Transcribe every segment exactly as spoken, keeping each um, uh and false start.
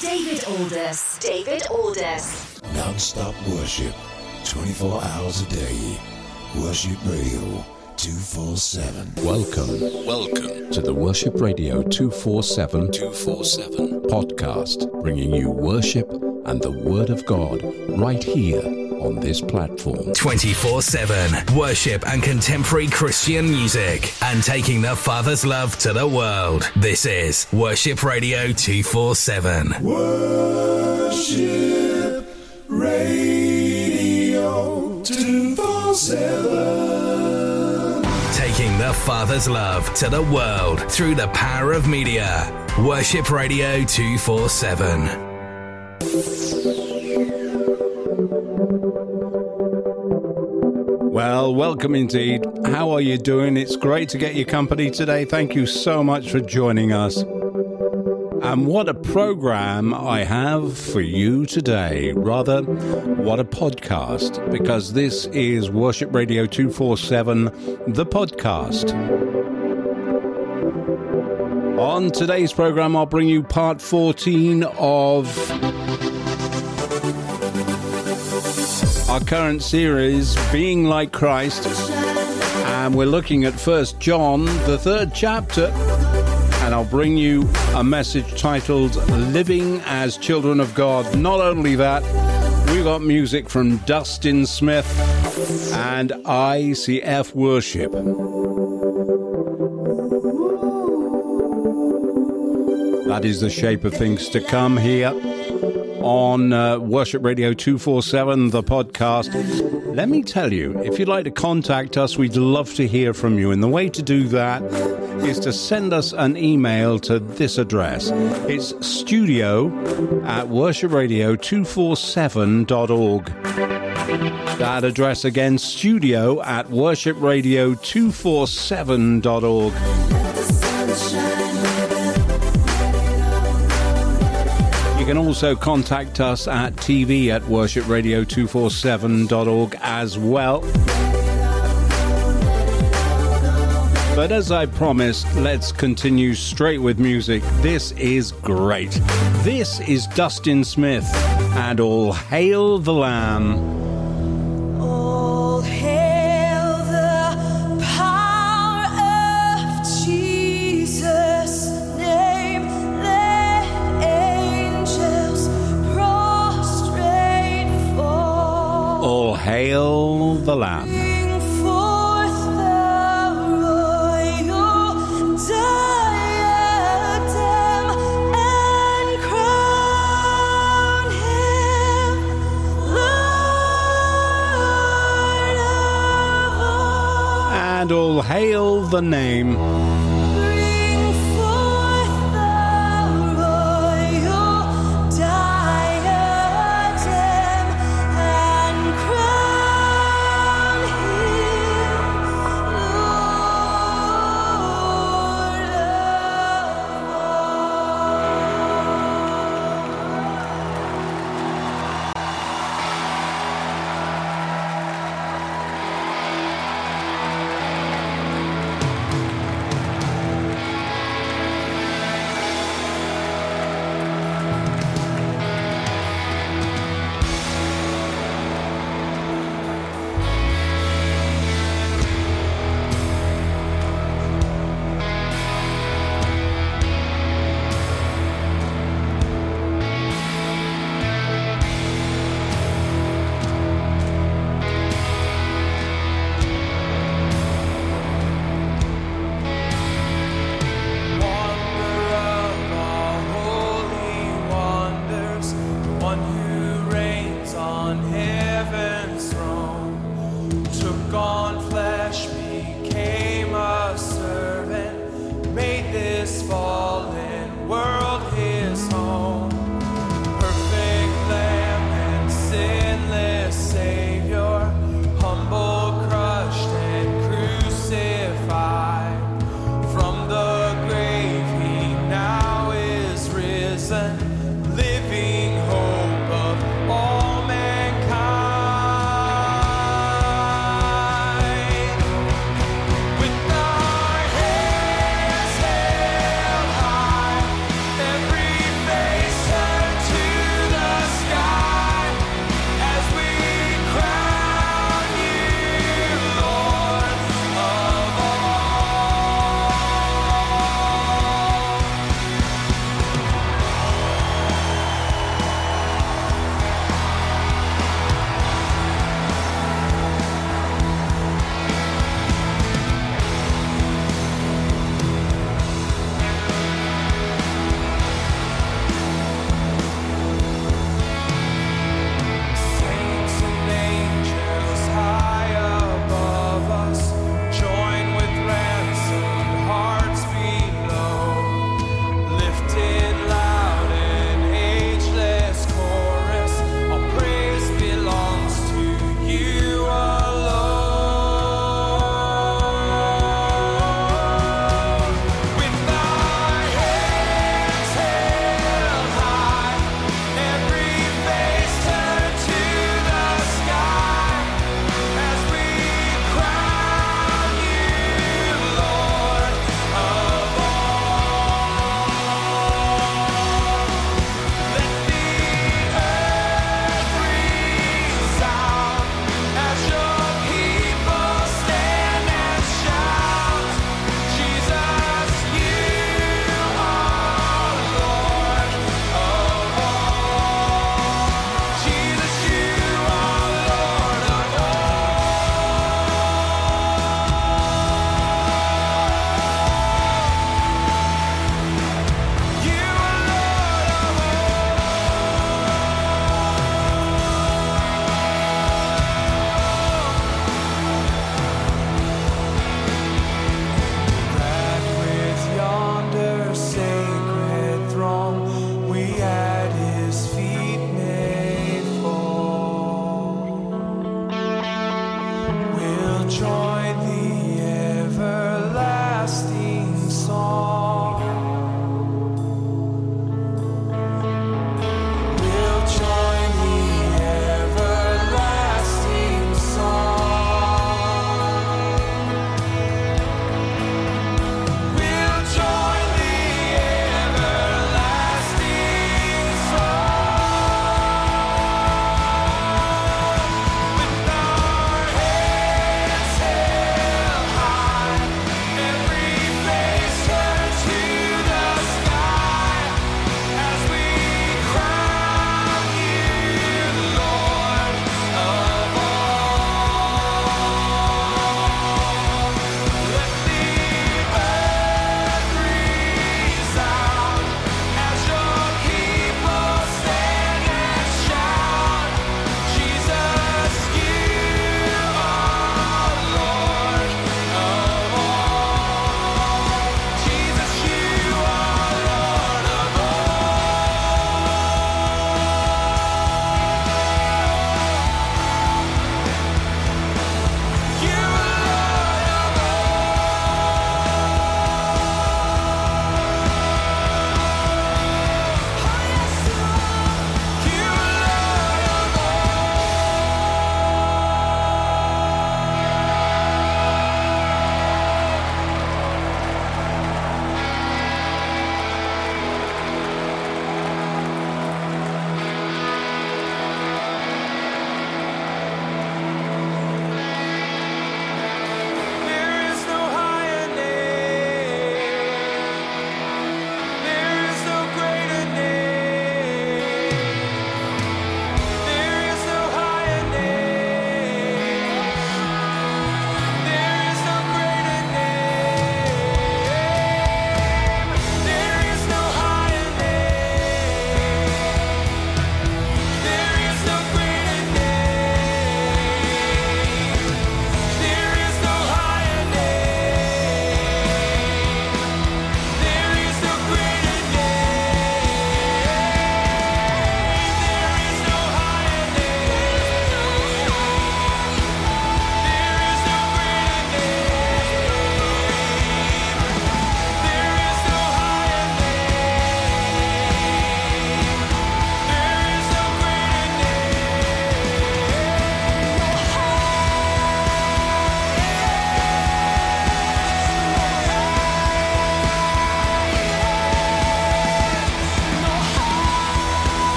David Aldous. David Aldous. Non-stop worship, twenty-four hours a day. Worship Radio two forty-seven. Welcome. Welcome to the Worship Radio two forty-seven two forty-seven podcast, bringing you worship and the Word of God right here on this platform. twenty-four seven worship and contemporary Christian music, and taking the Father's love to the world. This is Worship Radio two forty-seven. Worship Radio two forty-seven. Taking the Father's love to the world through the power of media. Worship Radio two forty-seven. Well, welcome indeed. How are you doing? It's great to get your company today. Thank you so much for joining us. And what a program I have for you today. Rather, what a podcast, because this is Worship Radio two forty-seven, the podcast. On today's program, I'll bring you part fourteen of our current series, Being Like Christ, and we're looking at First John, the third chapter, and I'll bring you a message titled Living as Children of God. Not only that, we've got music from Dustin Smith and I C F Worship. That is the shape of things to come here on uh, Worship Radio two forty-seven, the podcast. Let me tell you, if you'd like to contact us, we'd love to hear from you. And the way to do that is to send us an email to this address. It's studio at worship radio two forty-seven dot org. That address again, studio at worship radio two forty-seven dot org. You can also contact us at T V at worship radio two forty-seven dot org as well. But as I promised, let's continue straight with music. This is great. This is Dustin Smith and All Hail the Lamb. All hail the Lamb. Bring forth the royal diadem and crown him Lord of all. And all hail the name. Bring forth the royal diadem and crown him Lord of all.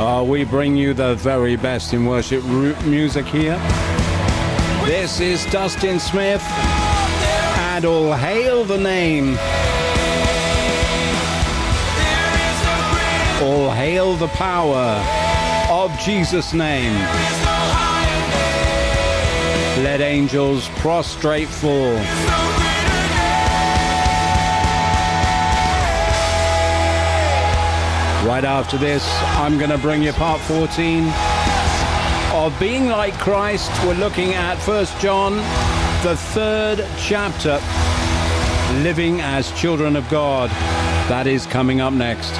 Well, we bring you the very best in worship ru- music here. This is Dustin Smith, and all hail the name. All hail the power of Jesus' name. Let angels prostrate fall. Right after this, I'm going to bring you part fourteen of Being Like Christ. We're looking at First John, the third chapter, Living as Children of God. That is coming up next.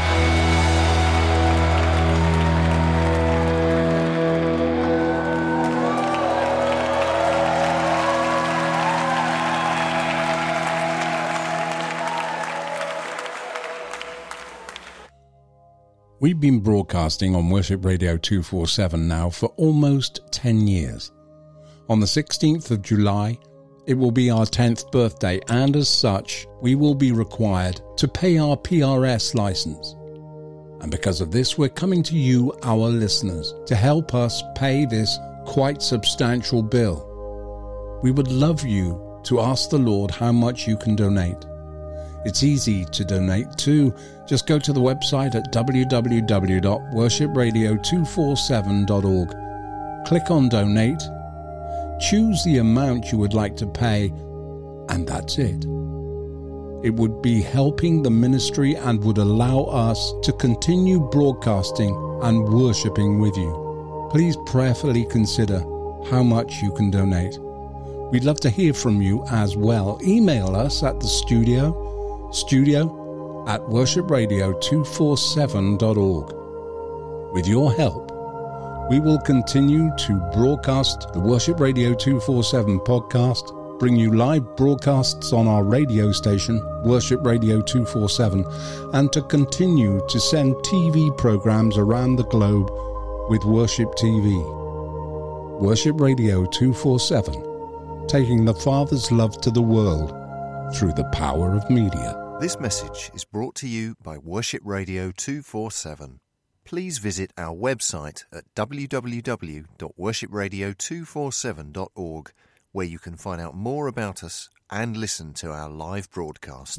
We've been broadcasting on Worship Radio two forty-seven now for almost ten years. On the sixteenth of July, it will be our tenth birthday, and as such, we will be required to pay our P R S license. And because of this, we're coming to you, our listeners, to help us pay this quite substantial bill. We would love you to ask the Lord how much you can donate. It's easy to donate too. Just go to the website at w w w dot worship radio two forty-seven dot org. Click on Donate, choose the amount you would like to pay, and that's it. It would be helping the ministry and would allow us to continue broadcasting and worshipping with you. Please prayerfully consider how much you can donate. We'd love to hear from you as well. Email us at the studio, studio at worship radio two forty-seven dot org. With your help, we will continue to broadcast the Worship Radio two forty-seven podcast, bring you live broadcasts on our radio station, Worship Radio two forty-seven, and to continue to send T V programs around the globe with Worship T V. Worship Radio two forty-seven, taking the Father's love to the world through the power of media. This message is brought to you by Worship Radio two forty-seven. Please visit our website at w w w dot worship radio two forty-seven dot org, where you can find out more about us and listen to our live broadcast.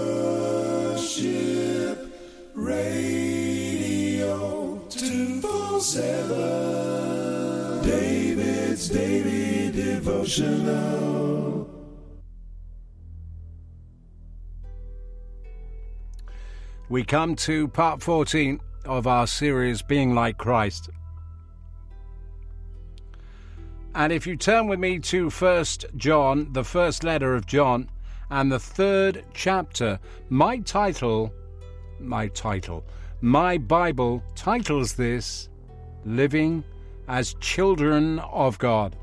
Worship Radio two forty-seven. David's Daily Devotional. We come to part fourteen of our series, Being Like Christ. And if you turn with me to First John, the first letter of John, and the third chapter, my title, my title, my Bible titles this, Living as Children of God.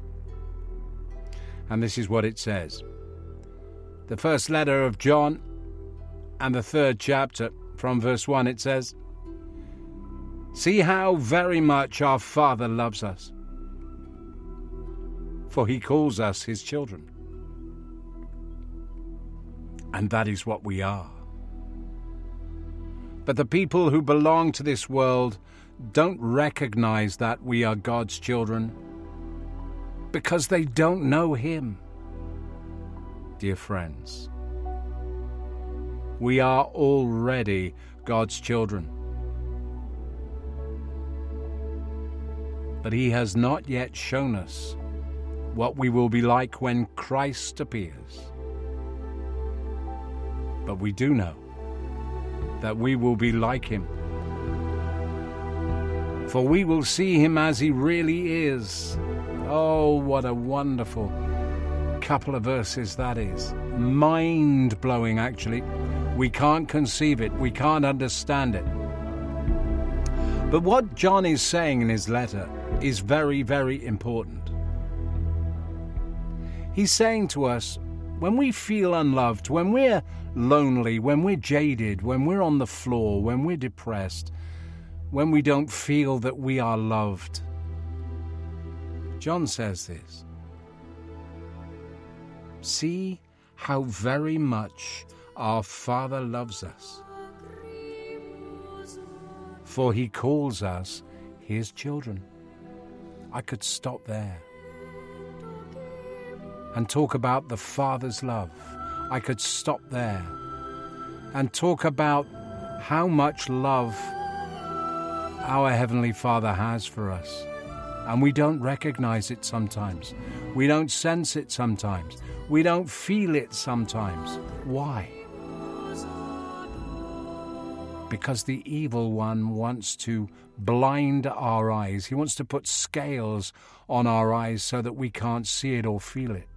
And this is what it says. The first letter of John and the third chapter, from verse one, it says, "See how very much our Father loves us, for he calls us his children. And that is what we are. But the people who belong to this world don't recognize that we are God's children because they don't know him." Dear friends, we are already God's children. But he has not yet shown us what we will be like when Christ appears. But we do know that we will be like him. For we will see him as he really is. Oh, what a wonderful couple of verses that is. Mind-blowing, actually. We can't conceive it. We can't understand it. But what John is saying in his letter is very, very important. He's saying to us, when we feel unloved, when we're lonely, when we're jaded, when we're on the floor, when we're depressed, when we don't feel that we are loved, John says this: see how very much our Father loves us, for he calls us his children. I could stop there and talk about the Father's love. I could stop there and talk about how much love our Heavenly Father has for us. And we don't recognize it sometimes. We don't sense it sometimes. We don't feel it sometimes. Why? Because the evil one wants to blind our eyes. He wants to put scales on our eyes so that we can't see it or feel it.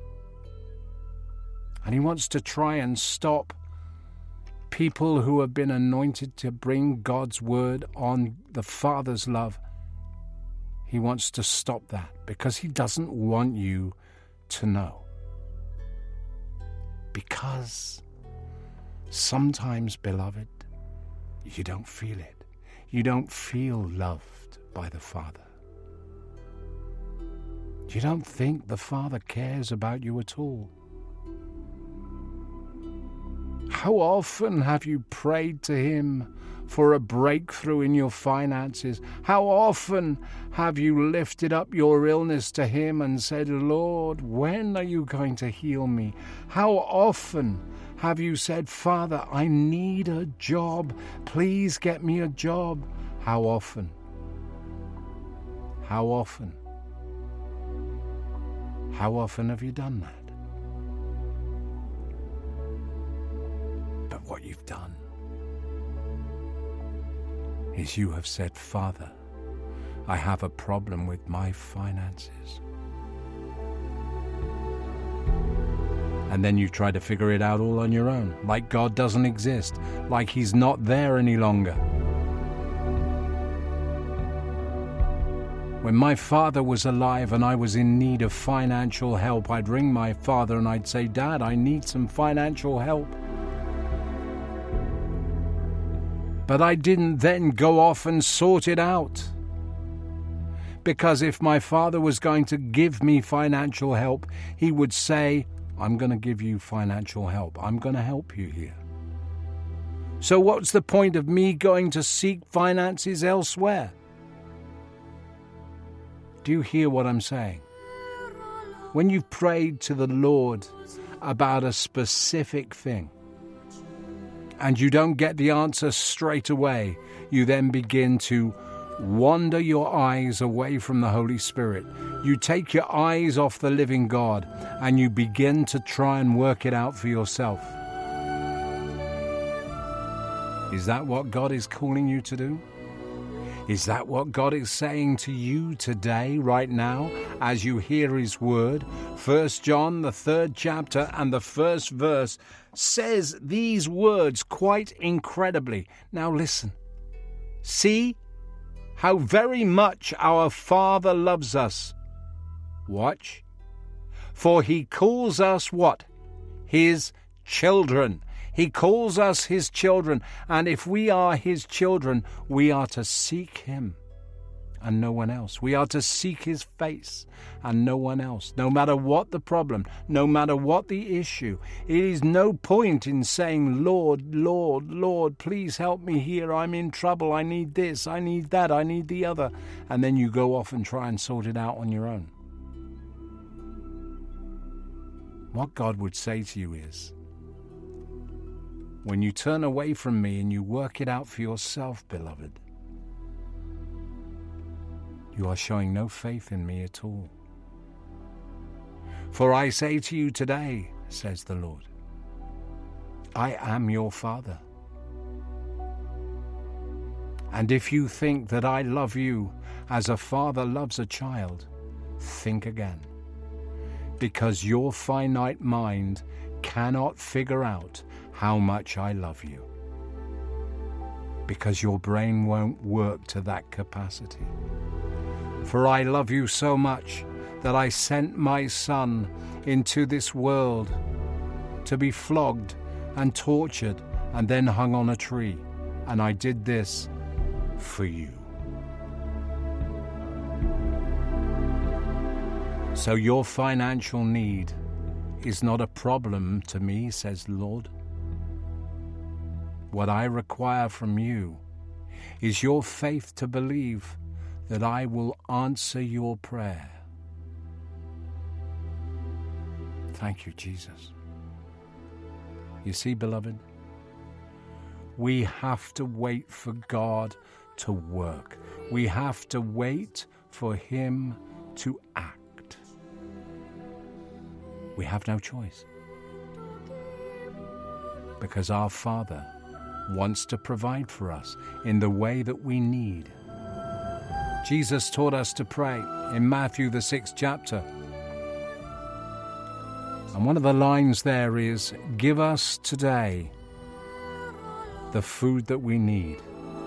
And he wants to try and stop people who have been anointed to bring God's word on the Father's love. He wants to stop that because he doesn't want you to know. Because sometimes, beloved, you don't feel it. You don't feel loved by the Father. You don't think the Father cares about you at all. How often have you prayed to him for a breakthrough in your finances? How often have you lifted up your illness to him and said, Lord, when are you going to heal me? How often have you said, Father, I need a job. Please get me a job. How often? How often? How often have you done that? But what you've done is you have said, Father, I have a problem with my finances. And then you try to figure it out all on your own, like God doesn't exist, like he's not there any longer. When my father was alive and I was in need of financial help, I'd ring my father and I'd say, Dad, I need some financial help. But I didn't then go off and sort it out. Because if my father was going to give me financial help, he would say, I'm going to give you financial help. I'm going to help you here. So what's the point of me going to seek finances elsewhere? Do you hear what I'm saying? When you've prayed to the Lord about a specific thing, and you don't get the answer straight away, you then begin to wander your eyes away from the Holy Spirit. You take your eyes off the living God and you begin to try and work it out for yourself. Is that what God is calling you to do? Is that what God is saying to you today, right now, as you hear his word? First John, the third chapter and the first verse says these words quite incredibly. Now listen. See how very much our Father loves us. Watch. For he calls us what? His children. He calls us his children, and if we are his children, we are to seek him and no one else. We are to seek his face and no one else, no matter what the problem, no matter what the issue. It is no point in saying, Lord, Lord, Lord, please help me here. I'm in trouble. I need this. I need that. I need the other. And then you go off and try and sort it out on your own. What God would say to you is, when you turn away from me and you work it out for yourself, beloved, you are showing no faith in me at all. For I say to you today, says the Lord, I am your Father. And if you think that I love you as a father loves a child, think again. Because your finite mind cannot figure out how much I love you. Because your brain won't work to that capacity. For I love you so much that I sent my Son into this world to be flogged and tortured and then hung on a tree. And I did this for you. So your financial need is not a problem to me, says the Lord. What I require from you is your faith to believe that I will answer your prayer. Thank you, Jesus. You see, beloved, we have to wait for God to work. We have to wait for Him to act. We have no choice. Because our Father wants to provide for us in the way that we need. Jesus taught us to pray in Matthew, the sixth chapter. And one of the lines there is, give us today the food that we need.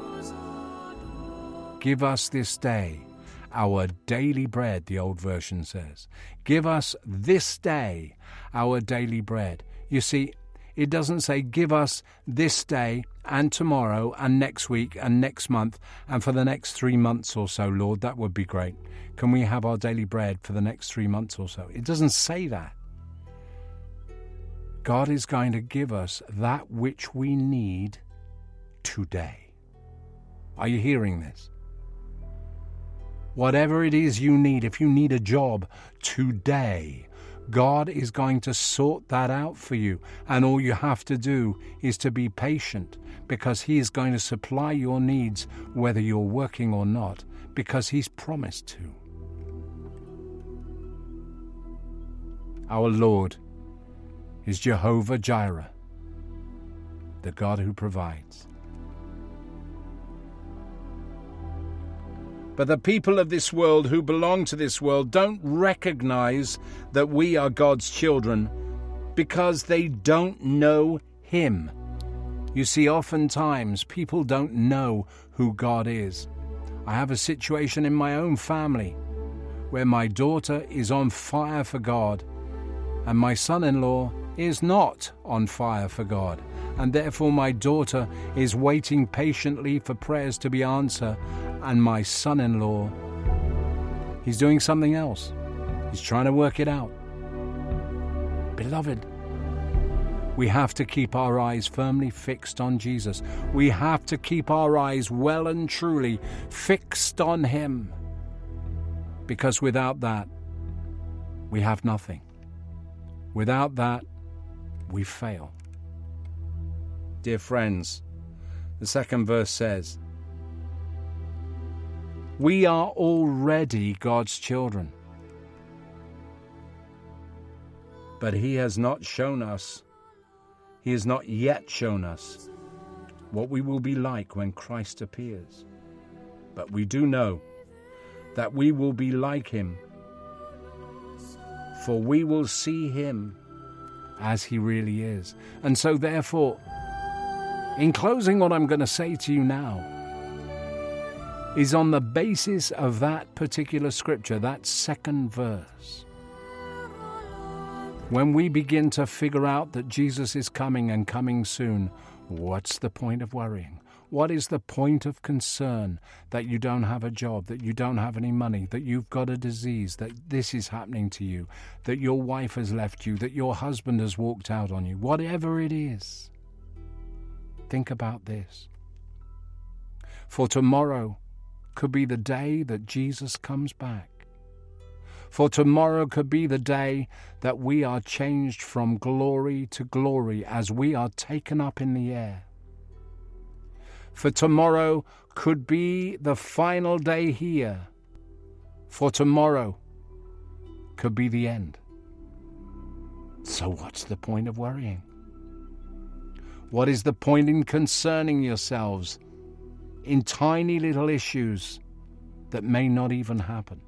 Give us this day our daily bread, the old version says. Give us this day our daily bread. You see, it doesn't say give us this day and tomorrow and next week and next month and for the next three months or so, Lord. That would be great. Can we have our daily bread for the next three months or so? It doesn't say that. God is going to give us that which we need today. Are you hearing this? Whatever it is you need, if you need a job today, God is going to sort that out for you. And all you have to do is to be patient, because He is going to supply your needs whether you're working or not, because He's promised to. Our Lord is Jehovah Jireh, the God who provides. But the people of this world who belong to this world don't recognize that we are God's children because they don't know Him. You see, oftentimes people don't know who God is. I have a situation in my own family where my daughter is on fire for God and my son-in-law is not on fire for God. And therefore my daughter is waiting patiently for prayers to be answered, and my son-in-law, he's doing something else. He's trying to work it out. Beloved, we have to keep our eyes firmly fixed on Jesus. We have to keep our eyes well and truly fixed on Him, because without that, we have nothing. Without that, we fail. Dear friends, the second verse says, we are already God's children, but He has not shown us, He has not yet shown us what we will be like when Christ appears. But we do know that we will be like Him, for we will see Him as He really is. And so therefore, in closing, what I'm going to say to you now is on the basis of that particular scripture, that second verse. When we begin to figure out that Jesus is coming and coming soon, what's the point of worrying? What is the point of concern that you don't have a job, that you don't have any money, that you've got a disease, that this is happening to you, that your wife has left you, that your husband has walked out on you? Whatever it is, think about this. For tomorrow could be the day that Jesus comes back. For tomorrow could be the day that we are changed from glory to glory as we are taken up in the air. For tomorrow could be the final day here. For tomorrow could be the end. So what's the point of worrying? What is the point in concerning yourselves in tiny little issues that may not even happen?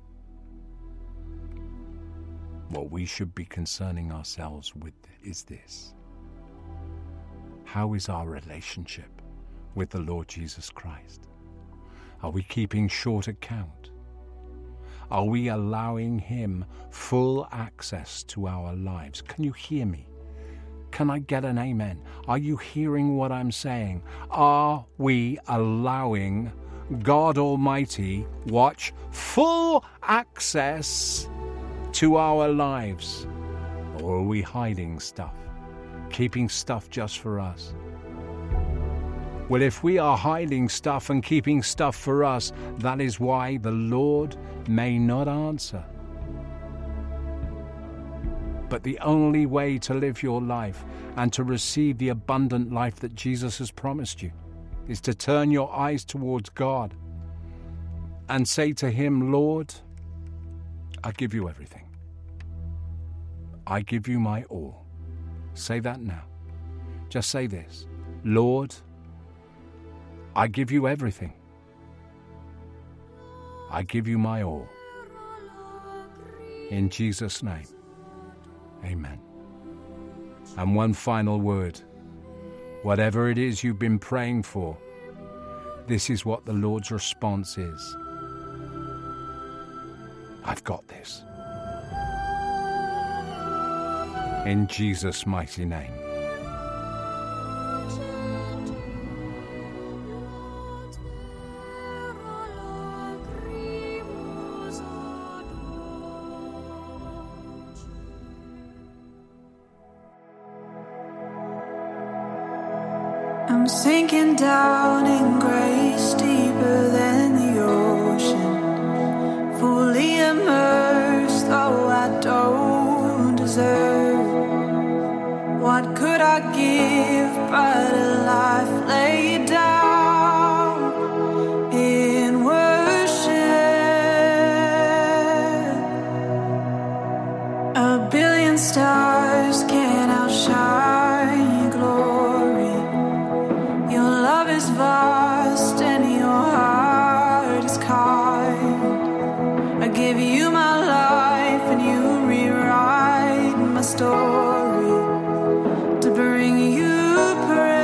What we should be concerning ourselves with is this: how is our relationship with the Lord Jesus Christ? Are we keeping short account? Are we allowing Him full access to our lives? Can you hear me? Can I get an amen? Are you hearing what I'm saying? Are we allowing God Almighty, watch, full access to our lives? Or are we hiding stuff, keeping stuff just for us? Well, if we are hiding stuff and keeping stuff for us, that is why the Lord may not answer. But the only way to live your life and to receive the abundant life that Jesus has promised you is to turn your eyes towards God and say to him, Lord, I give you everything. I give you my all. Say that now. Just say this. Lord, I give you everything. I give you my all. In Jesus' name, amen. And one final word. Whatever it is you've been praying for, this is what the Lord's response is. I've got this. In Jesus' mighty name. I'm sinking down in grace deeper than the ocean, fully immersed, though I don't deserve. What could I give but a life laid down in worship? A billion stars can't outshine your glory. Your love is vast and your heart is kind. I give you my life and you rewrite my story to bring you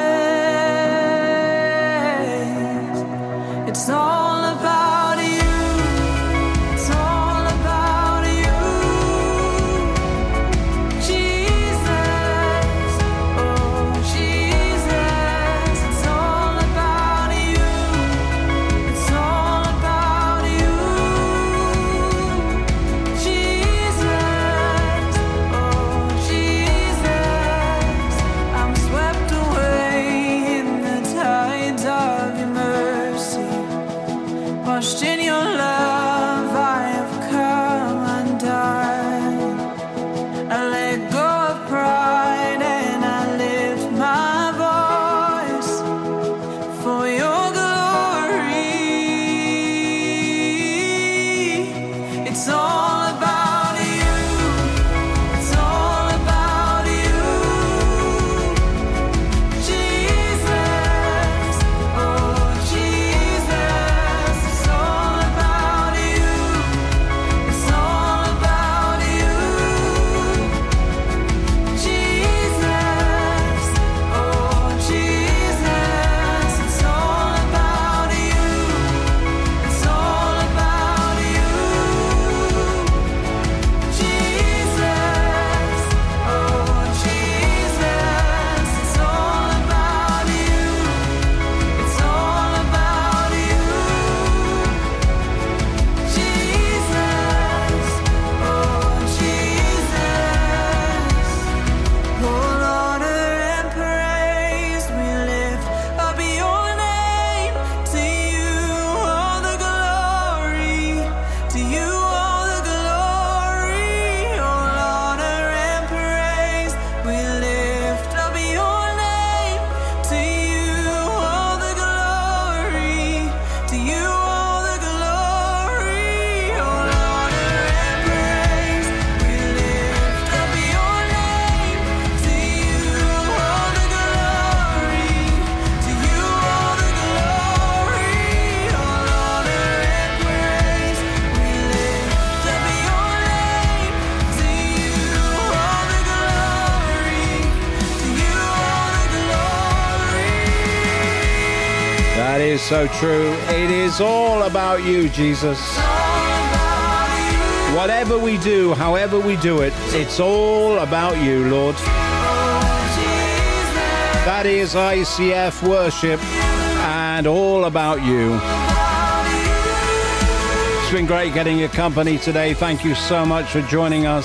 praise. It's all about you. It's all about you, Jesus. Oh, Jesus. It's all about you. It's all about you, Jesus. Oh, Jesus. I'm swept away in the tides of your mercy. Washed in your love, I have come undone. I let go of pride and I lift my voice for your glory. It's all about you. It's all about you, Jesus. Oh, Jesus. It's all about you. It's all about you, Jesus. Oh, Jesus. It's all about you. It's all about you, Jesus. Oh, Jesus. It's all about you. It's all about you, Jesus. Oh, Jesus. All honor and praise we lift up your name. To you all the glory. To you all the glory. All honor and praise we lift up your name. To you all the glory. To you all the glory. All honor and praise we lift up your name. To you all the glory. To you all the glory. All honor and praise we lift up your name. To you all the glory. To you all the glory. That is so true. It is all about you, Jesus. Whatever we do, however we do it, it's all about you, Lord. That is I C F worship and all about you. It's been great getting your company today. Thank you so much for joining us.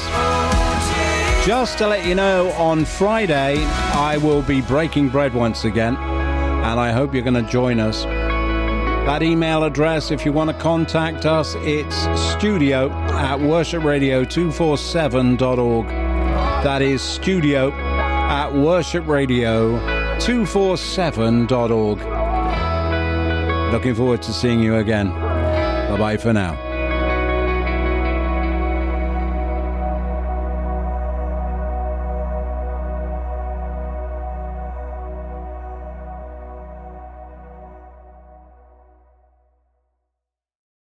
Just to let you know, on Friday, I will be breaking bread once again. and I hope you're going to join us. That email address, if you want to contact us, it's studio at worship radio two forty-seven dot org. That is studio at worship radio two forty-seven dot org. Looking forward to seeing you again. Bye-bye for now.